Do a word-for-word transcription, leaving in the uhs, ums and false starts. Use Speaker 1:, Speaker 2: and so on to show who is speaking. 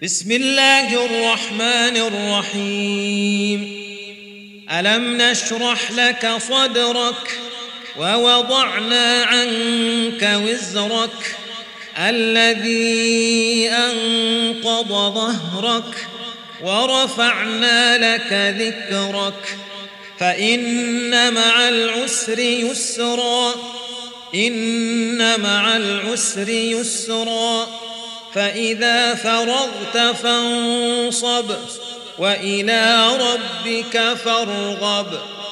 Speaker 1: بسم الله الرحمن الرحيم. ألم نشرح لك صدرك ووضعنا عنك وزرك الذي أنقض ظهرك ورفعنا لك ذكرك فإن مع العسر يسرا إن مع العسر يسرا فإذا فرغت فانصب وإلى ربك فارغب.